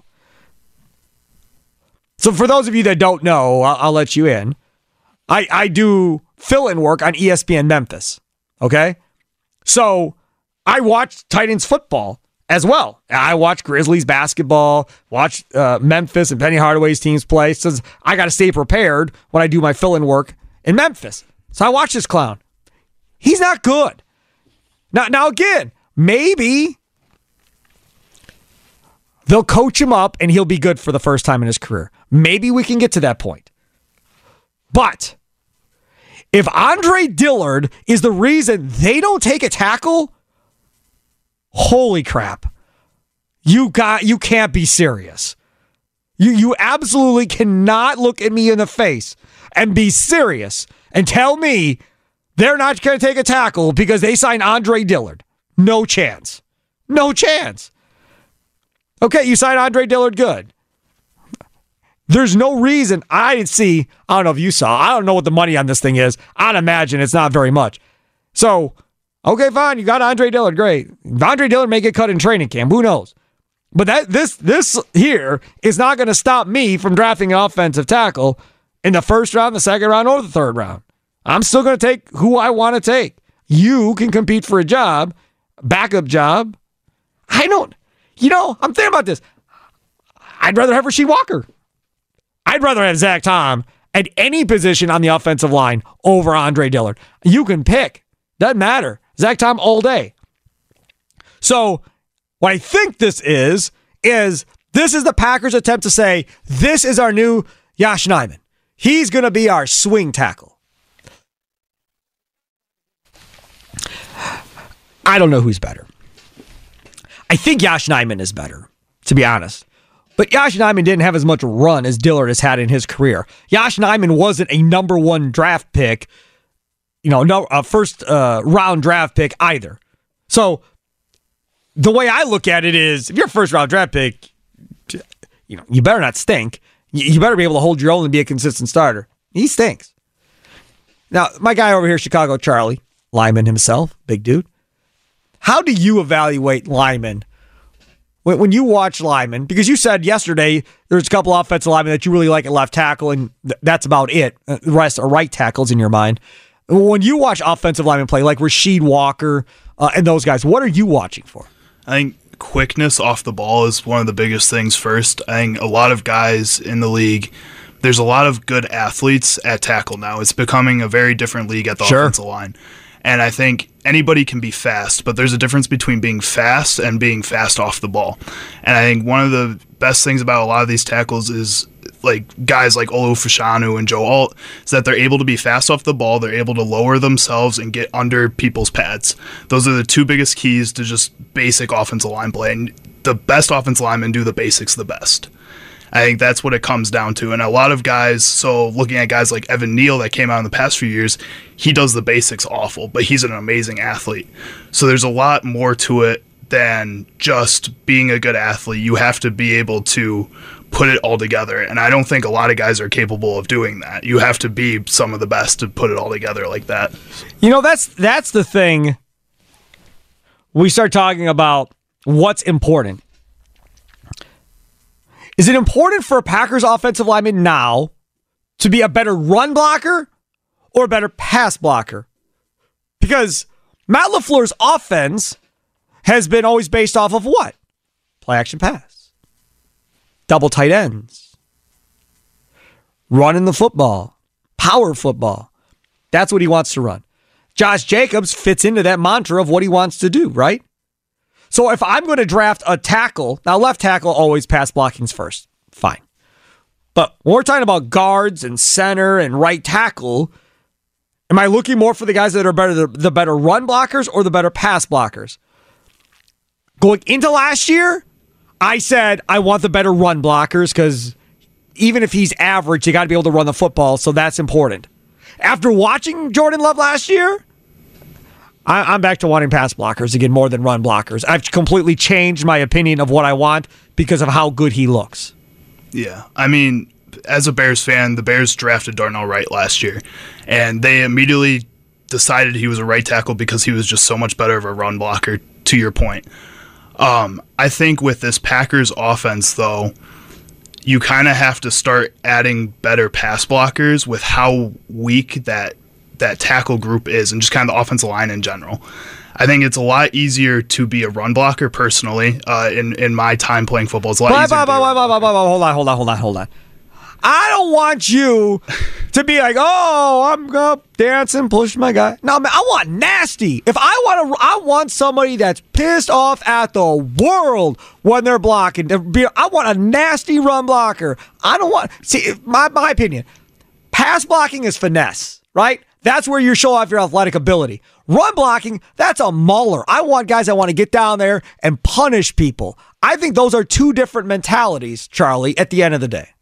So for those of you that don't know, I'll, I'll let you in. I, I do fill-in work on E S P N Memphis, okay? So I watch Titans football as well. I watch Grizzlies basketball, watch uh, Memphis and Penny Hardaway's teams play. So I got to stay prepared when I do my fill-in work in Memphis. So I watch this clown. He's not good. Now, now again, maybe they'll coach him up and he'll be good for the first time in his career. Maybe we can get to that point. But if Andre Dillard is the reason they don't take a tackle, holy crap. You got you can't be serious. You you absolutely cannot look at me in the face and be serious and tell me they're not going to take a tackle because they signed Andre Dillard. No chance. No chance. Okay, you signed Andre Dillard, good. There's no reason I didn't see, I don't know if you saw, I don't know what the money on this thing is. I'd imagine it's not very much. So, okay, fine, you got Andre Dillard, great. Andre Dillard may get cut in training camp, who knows? But that this this here is not going to stop me from drafting an offensive tackle in the first round, the second round, or the third round. I'm still going to take who I want to take. You can compete for a job, backup job. I don't, you know, I'm thinking about this. I'd rather have Rasheed Walker. I'd rather have Zach Tom at any position on the offensive line over Andre Dillard. You can pick. Doesn't matter. Zach Tom all day. So what I think this is, is this is the Packers' attempt to say, this is our new Yosh Nijman. He's going to be our swing tackle. I don't know who's better. I think Yosh Nijman is better, to be honest. But Yosh Nijman didn't have as much run as Dillard has had in his career. Yosh Nijman wasn't a number one draft pick, you know, no a first uh, round draft pick either. So the way I look at it is, if you're a first round draft pick, you know, you better not stink. You better be able to hold your own and be a consistent starter. He stinks. Now, my guy over here, Chicago Charlie, Lyman himself, big dude. How do you evaluate Lyman when, when you watch Lyman? Because you said yesterday there's a couple offensive linemen that you really like at left tackle, and th- that's about it. The rest are right tackles in your mind. When you watch offensive linemen play, like Rasheed Walker uh, and those guys, what are you watching for? I think quickness off the ball is one of the biggest things first. I think a lot of guys in the league, there's a lot of good athletes at tackle now. It's becoming a very different league at the sure. offensive line. And I think anybody can be fast, but there's a difference between being fast and being fast off the ball. And I think one of the best things about a lot of these tackles is like guys like Olu Fashanu and Joe Alt, is that they're able to be fast off the ball, they're able to lower themselves and get under people's pads. Those are the two biggest keys to just basic offensive line play, and the best offensive linemen do the basics the best. I think that's what it comes down to. And a lot of guys, so looking at guys like Evan Neal that came out in the past few years, he does the basics awful, but he's an amazing athlete. So there's a lot more to it than just being a good athlete. You have to be able to put it all together. And I don't think a lot of guys are capable of doing that. You have to be some of the best to put it all together like that. You know, that's that's the thing. We start talking about what's important. Is it important for a Packers offensive lineman now to be a better run blocker or a better pass blocker? Because Matt LaFleur's offense has been always based off of what? Play action pass. Double tight ends. Running the football. Power football. That's what he wants to run. Josh Jacobs fits into that mantra of what he wants to do, right? So if I'm going to draft a tackle, now left tackle always pass blocking's first. Fine. But when we're talking about guards and center and right tackle, am I looking more for the guys that are better, the, the better run blockers or the better pass blockers? Going into last year, I said I want the better run blockers because even if he's average, you got to be able to run the football, so that's important. After watching Jordan Love last year, I'm back to wanting pass blockers again more than run blockers. I've completely changed my opinion of what I want because of how good he looks. Yeah, I mean, as a Bears fan, the Bears drafted Darnell Wright last year, and they immediately decided he was a right tackle because he was just so much better of a run blocker, to your point. Um, I think with this Packers offense, though, you kind of have to start adding better pass blockers with how weak that that tackle group is and just kind of the offensive line in general. I think it's a lot easier to be a run blocker personally. Uh, in, in my time playing football, it's a lot blah, easier. Blah, blah, blah, blah, blah, blah, hold on, hold on, hold on, hold on. I don't want you to be like, oh, I'm up dancing, push my guy. No, man, I want nasty. If I want to, I want somebody that's pissed off at the world when they're blocking. I want a nasty run blocker. I don't want, see, my, my opinion, pass blocking is finesse, right? That's where you show off your athletic ability. Run blocking, that's a mauler. I want guys that want to get down there and punish people. I think those are two different mentalities, Charlie, at the end of the day.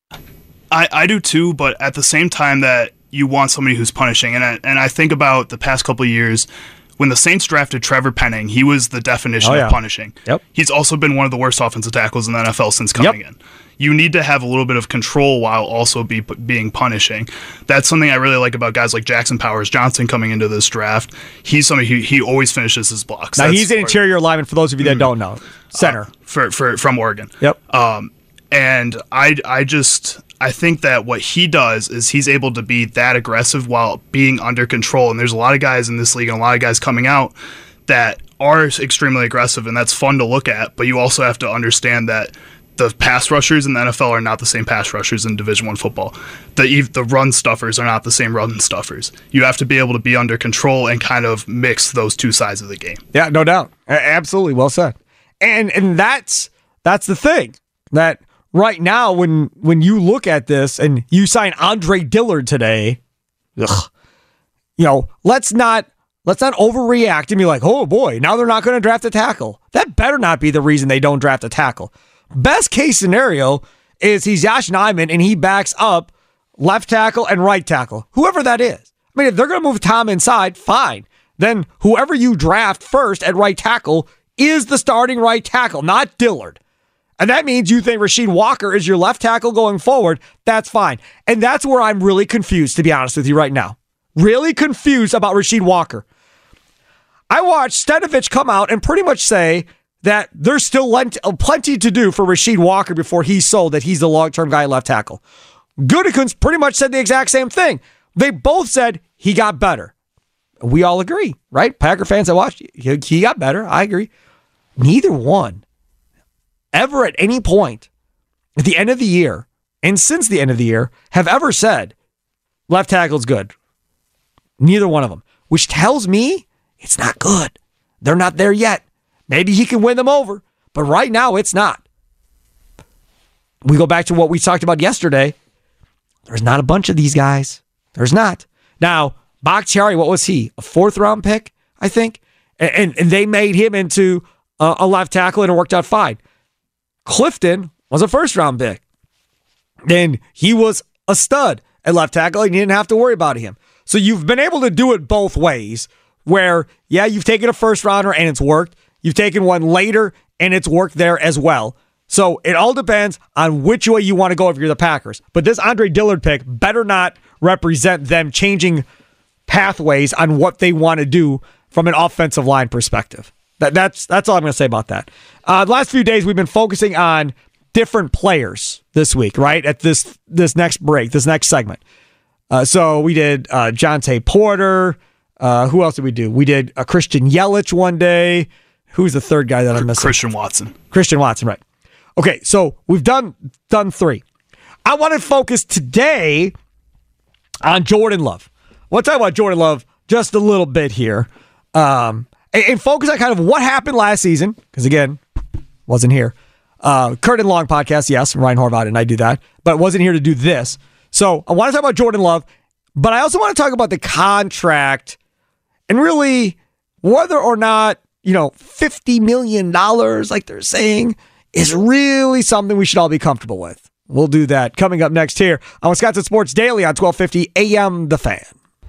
I, I do too, but at the same time that you want somebody who's punishing, and I, and I think about the past couple of years, when the Saints drafted Trevor Penning, he was the definition oh, yeah. of punishing. Yep. He's also been one of the worst offensive tackles in the N F L since coming yep. in. You need to have a little bit of control while also be being punishing. That's something I really like about guys like Jackson Powers Johnson coming into this draft. He's somebody who he always finishes his blocks. Now That's he's an interior lineman for those of you that mm-hmm. don't know. Center. Uh, for, for from Oregon. Yep. Um, and I I just I think that what he does is he's able to be that aggressive while being under control. And there's a lot of guys in this league and a lot of guys coming out that are extremely aggressive, and that's fun to look at. But you also have to understand that the pass rushers in the N F L are not the same pass rushers in Division I football. The the run stuffers are not the same run stuffers. You have to be able to be under control and kind of mix those two sides of the game. Yeah, no doubt. Absolutely, well said. And and that's that's the thing that right now when when you look at this and you sign Andre Dillard today, ugh, you know, let's not let's not overreact and be like, oh boy, now they're not going to draft a tackle. That better not be the reason they don't draft a tackle. Best case scenario is he's Josh Nijman and he backs up left tackle and right tackle, whoever that is. I mean, if they're going to move Tom inside, fine. Then whoever you draft first at right tackle is the starting right tackle, not Dillard. And that means you think Rasheed Walker is your left tackle going forward. That's fine. And that's where I'm really confused, to be honest with you right now. Really confused about Rasheed Walker. I watched Stenavich come out and pretty much say that there's still plenty to do for Rasheed Walker before he's sold that he's the long-term guy left tackle. Gutekunst pretty much said the exact same thing. They both said he got better. We all agree, right? Packer fans that watched, he, he got better. I agree. Neither one ever at any point at the end of the year and since the end of the year have ever said left tackle's good. Neither one of them, which tells me it's not good. They're not there yet. Maybe he can win them over, but right now it's not. we go back to what we talked about yesterday. There's not a bunch of these guys. There's not. Now, Bakhtiari, what was he? A fourth round pick, I think? And, and, and they made him into a, a left tackle and it worked out fine. Clifton was a first round pick. And he was a stud at left tackle and you didn't have to worry about him. So you've been able to do it both ways where, yeah, you've taken a first rounder and it's worked. You've taken one later and it's worked there as well. So it all depends on which way you want to go if you're the Packers. But this Andre Dillard pick better not represent them changing pathways on what they want to do from an offensive line perspective. That, that's that's all I'm going to say about that. Uh, the last few days we've been focusing on different players this week, right? At this this next break, this next segment. Uh, so we did uh, Jonte Porter. Uh, who else did we do? We did a Christian Yelich one day. Who's the third guy that I'm missing? Christian Watson. Christian Watson, right. Okay, so we've done done three. I want to focus today on Jordan Love. I want to talk about Jordan Love just a little bit here. Um, and, and focus on kind of what happened last season, because again, wasn't here. Uh, Curtin Long podcast, yes, Ryan Horvath and I do that, but wasn't here to do this. So I want to talk about Jordan Love, but I also want to talk about the contract and really whether or not, you know, fifty million dollars, like they're saying, is really something we should all be comfortable with. We'll do that coming up next here on Wisconsin Sports Daily on twelve fifty A M The Fan.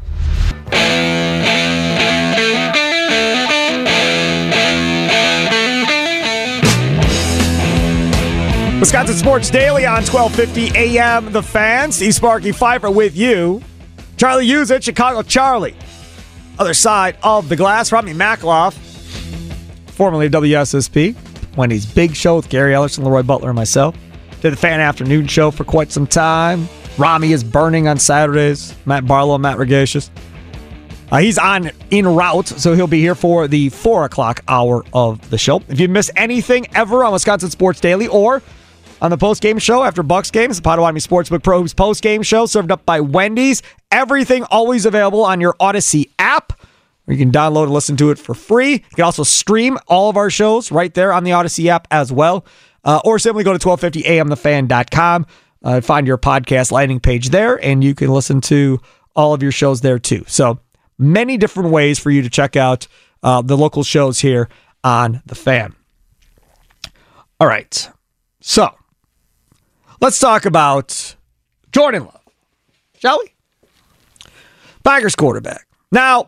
Wisconsin Sports Daily on twelve fifty A M The Fan. Steve Sparky Pfeiffer with you. Charlie Uzich, Chicago Charlie. Other side of the glass, Rami Makloff, formerly of W S S P. Wendy's Big Show with Gary Ellerson, Leroy Butler, and myself. Did the Fan Afternoon Show for quite some time. Rami is burning on Saturdays. Matt Barlow, Matt Regatius. Uh, he's on en route, so he'll be here for the four o'clock hour of the show. If you miss anything ever on Wisconsin Sports Daily or on the post-game show after Bucks games, the Potawatomi Sportsbook Pros post-game show served up by Wendy's. Everything always available on your Odyssey app. You can download and listen to it for free. You can also stream all of our shows right there on the Odyssey app as well. Uh, or simply go to twelve fifty A M the fan dot com. Uh, find your podcast landing page there, and you can listen to all of your shows there too. So many different ways for you to check out uh, the local shows here on The Fan. All right. So let's talk about Jordan Love, shall we? Packers quarterback. Now,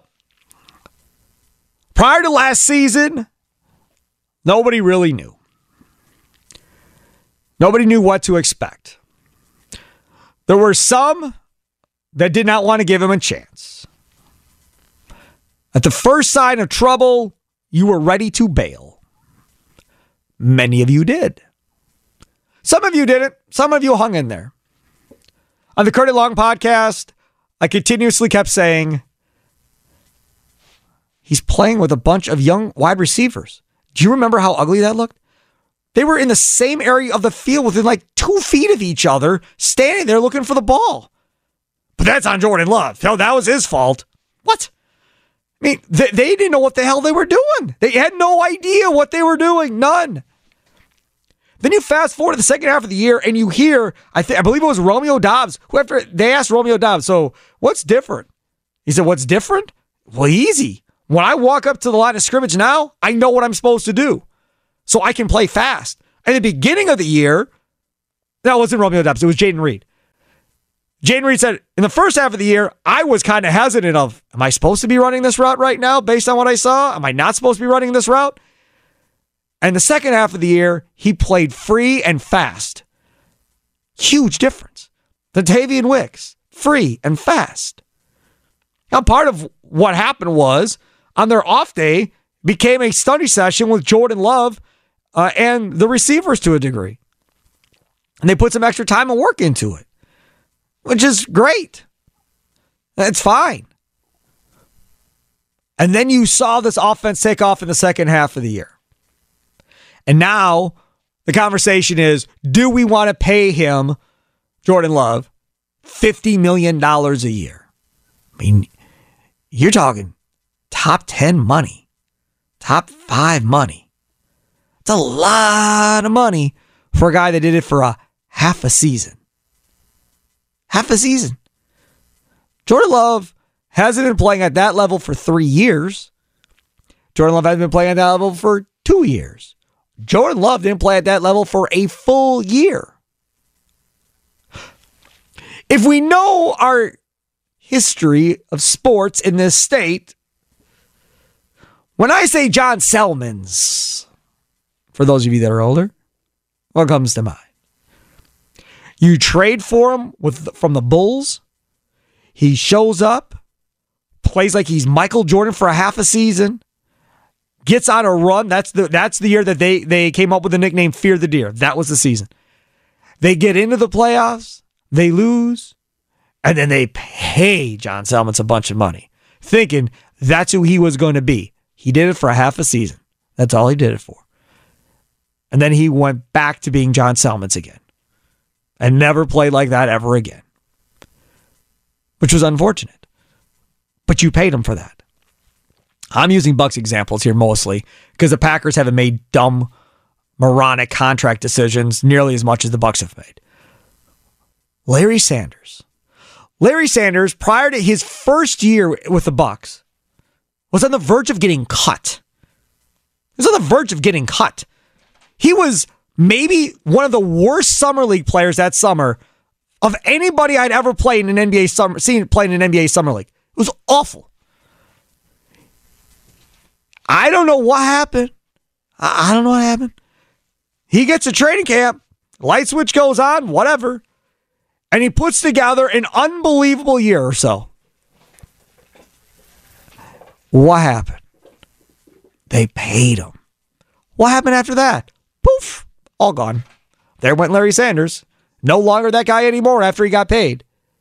prior to last season, nobody really knew. Nobody knew what to expect. There were some that did not want to give him a chance. At the first sign of trouble, you were ready to bail. Many of you did. Some of you didn't. Some of you hung in there. On the Curtin Long podcast, I continuously kept saying, he's playing with a bunch of young wide receivers. Do you remember how ugly that looked? They were in the same area of the field within like two feet of each other, standing there looking for the ball. But that's on Jordan Love. Hell, that was his fault. What? I mean, they, they didn't know what the hell they were doing. They had no idea what they were doing. None. Then you fast forward to the second half of the year and you hear, I think I believe it was Romeo Doubs, who after they asked Romeo Doubs, so what's different? He said, what's different? Well, easy. When I walk up to the line of scrimmage now, I know what I'm supposed to do. So I can play fast. At the beginning of the year, that wasn't Romeo Doubs, it was Jaden Reed. Jaden Reed said, in the first half of the year, I was kind of hesitant of, am I supposed to be running this route right now based on what I saw? Am I not supposed to be running this route? And the second half of the year, he played free and fast. Huge difference. Dontayvion Wicks, free and fast. Now, part of what happened was, on their off day, became a study session with Jordan Love uh, and the receivers to a degree. And they put some extra time and work into it, which is great. It's fine. And then you saw this offense take off in the second half of the year. And now the conversation is, do we want to pay him, Jordan Love, fifty million dollars a year? I mean, you're talking top ten money, top five money. It's a lot of money for a guy that did it for a half a season. Half a season. Jordan Love hasn't been playing at that level for three years. Jordan Love hasn't been playing at that level for two years. Jordan Love didn't play at that level for a full year. If we know our history of sports in this state, when I say John Selmans, for those of you that are older, what comes to mind? You trade for him with from the Bulls. He shows up, plays like he's Michael Jordan for a half a season, gets on a run. That's the that's the year that they, they came up with the nickname Fear the Deer. That was the season. They get into the playoffs, they lose, and then they pay John Selmans a bunch of money, thinking that's who he was going to be. He did it for a half a season. That's all he did it for. And then he went back to being John Selmans again and never played like that ever again, which was unfortunate. But you paid him for that. I'm using Bucks examples here mostly because the Packers haven't made dumb, moronic contract decisions nearly as much as the Bucks have made. Larry Sanders. Larry Sanders, prior to his first year with the Bucks, was on the verge of getting cut. He was on the verge of getting cut. He was maybe one of the worst summer league players that summer of anybody I'd ever played in an N B A summer seen playing in an N B A summer league. It was awful. I don't know what happened. I don't know what happened. He gets a training camp, light switch goes on, whatever, and he puts together an unbelievable year or so. What happened? They paid him. What happened after that? Poof, all gone. There went Larry Sanders. No longer that guy anymore after he got paid.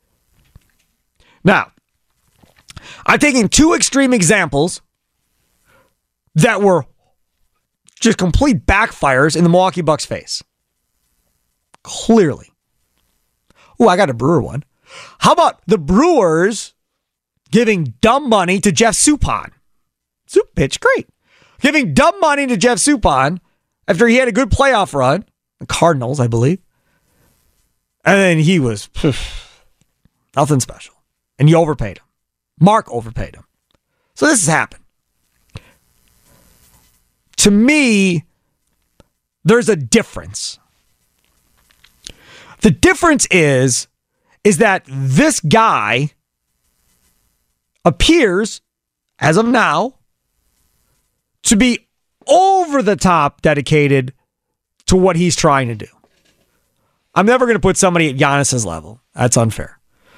Now, I'm taking two extreme examples that were just complete backfires in the Milwaukee Bucks' face. Clearly. Ooh, I got a Brewer one. How about the Brewers giving dumb money to Jeff Suppan? Soup pitch, great. Giving dumb money to Jeff Suppan after he had a good playoff run. The Cardinals, I believe. And then he was poof, nothing special. And you overpaid him. Mark overpaid him. So this has happened. To me, there's a difference. The difference is, is that this guy appears, as of now, to be over the top dedicated to what he's trying to do. I'm never going to put somebody at Giannis's level. That's unfair.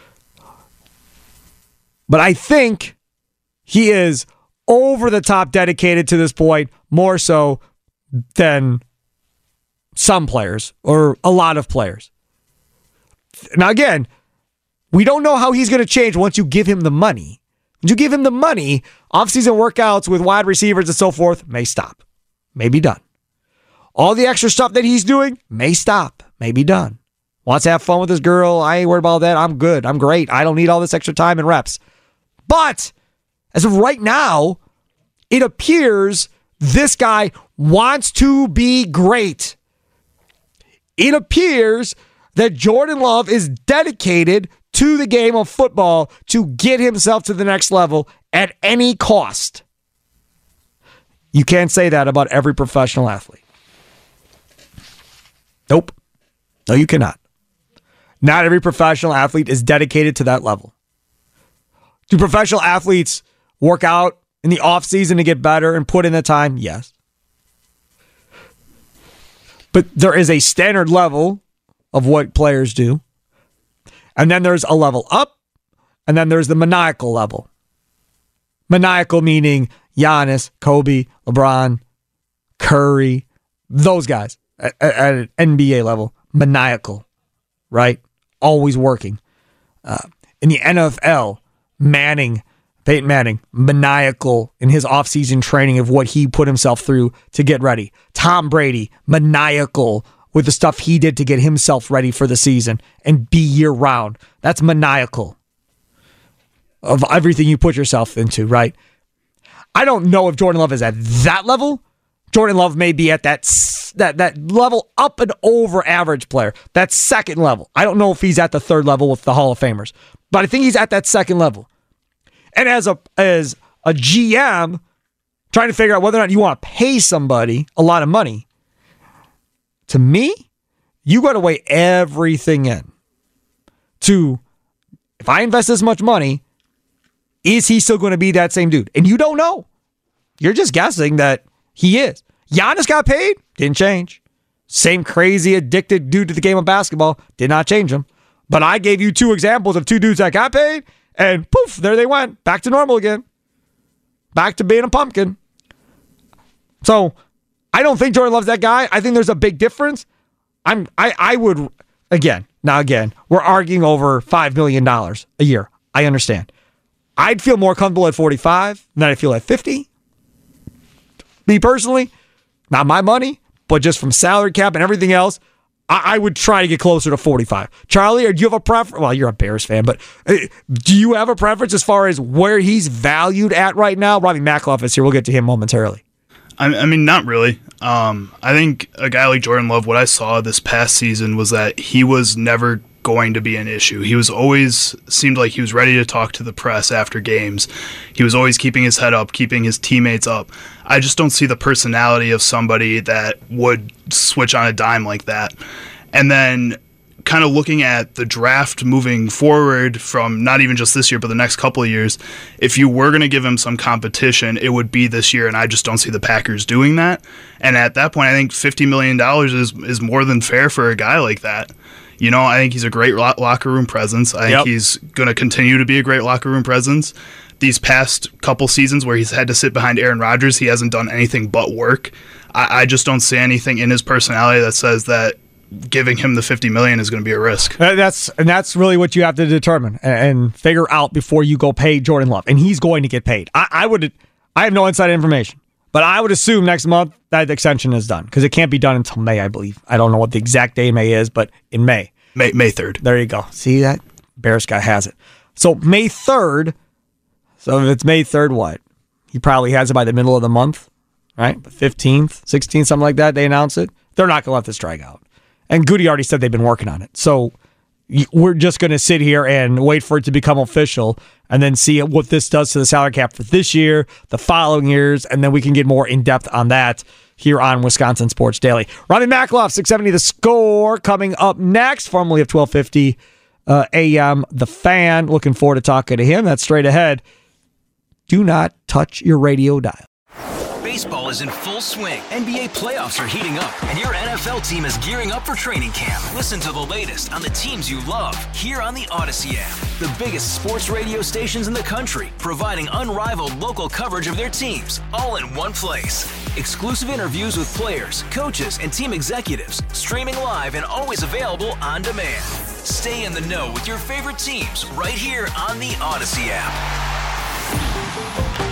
But I think he is over the top dedicated to this point, more so than some players or a lot of players. Now, again, we don't know how he's going to change once you give him the money. Once you give him the money, off-season workouts with wide receivers and so forth may stop, may be done. All the extra stuff that he's doing may stop, may be done. Wants to have fun with his girl. I ain't worried about that. I'm good. I'm great. I don't need all this extra time and reps. But as of right now, it appears this guy wants to be great. It appears that Jordan Love is dedicated to the game of football to get himself to the next level at any cost. You can't say that about every professional athlete. Nope. No, you cannot. Not every professional athlete is dedicated to that level. Do professional athletes work out in the offseason to get better and put in the time? Yes. But there is a standard level of what players do. And then there's a level up, and then there's the maniacal level. Maniacal meaning Giannis, Kobe, LeBron, Curry, those guys at, at an N B A level. Maniacal, right? Always working. Uh, in the N F L, Manning, Peyton Manning, maniacal in his offseason training of what he put himself through to get ready. Tom Brady, maniacal with the stuff he did to get himself ready for the season and be year-round. That's maniacal of everything you put yourself into, right? I don't know if Jordan Love is at that level. Jordan Love may be at that that that level up and over average player, that second level. I don't know if he's at the third level with the Hall of Famers, but I think he's at that second level. And as a as a G M, trying to figure out whether or not you want to pay somebody a lot of money, to me, you got to weigh everything in. To, if I invest this much money, is he still going to be that same dude? And you don't know. You're just guessing that he is. Giannis got paid, didn't change. Same crazy addicted dude to the game of basketball, did not change him. But I gave you two examples of two dudes that got paid, and poof, there they went. Back to normal again. Back to being a pumpkin. So, I don't think Jordan Love's that guy. I think there's a big difference. I'm I, I would, again, now again, we're arguing over five million dollars a year. I understand. I'd feel more comfortable at forty-five than I feel at fifty. Me personally, not my money, but just from salary cap and everything else, I, I would try to get closer to forty-five. Charlie, or do you have a preference? Well, you're a Bears fan, but uh, do you have a preference as far as where he's valued at right now? Robbie Mackloff is here. We'll get to him momentarily. I, I mean, not really. Um, I think a guy like Jordan Love, what I saw this past season was that he was never going to be an issue. He was always, seemed like he was ready to talk to the press after games. He was always keeping his head up, keeping his teammates up. I just don't see the personality of somebody that would switch on a dime like that. And then kind of looking at the draft moving forward from not even just this year, but the next couple of years, if you were going to give him some competition, it would be this year, and I just don't see the Packers doing that. And at that point, I think fifty million dollars is, is more than fair for a guy like that. You know, I think he's a great lo- locker room presence. I think yep. he's going to continue to be a great locker room presence. These past couple seasons where he's had to sit behind Aaron Rodgers, he hasn't done anything but work. I, I just don't see anything in his personality that says that giving him the fifty million dollars is going to be a risk. Uh, that's and that's really what you have to determine and, and figure out before you go pay Jordan Love. And he's going to get paid. I, I would. I have no inside information, but I would assume next month that extension is done because it can't be done until May, I believe. I don't know what the exact day in May is, but in May. May May third. There you go. See that? Bears guy has it. So May third. So if it's May third, what? He probably has it by the middle of the month, right? fifteenth, sixteenth, something like that. They announce it. They're not going to let this drag out. And Goody already said they've been working on it. So we're just going to sit here and wait for it to become official and then see what this does to the salary cap for this year, the following years, and then we can get more in-depth on that here on Wisconsin Sports Daily. Robbie Mackloff, six seventy The Score, coming up next, formerly of twelve fifty uh, A M The Fan. Looking forward to talking to him. That's straight ahead. Do not touch your radio dial. Baseball is in full swing. N B A playoffs are heating up, and your N F L team is gearing up for training camp. Listen to the latest on the teams you love here on the Odyssey app. The biggest sports radio stations in the country, providing unrivaled local coverage of their teams, all in one place. Exclusive interviews with players, coaches, and team executives, streaming live and always available on demand. Stay in the know with your favorite teams right here on the Odyssey app.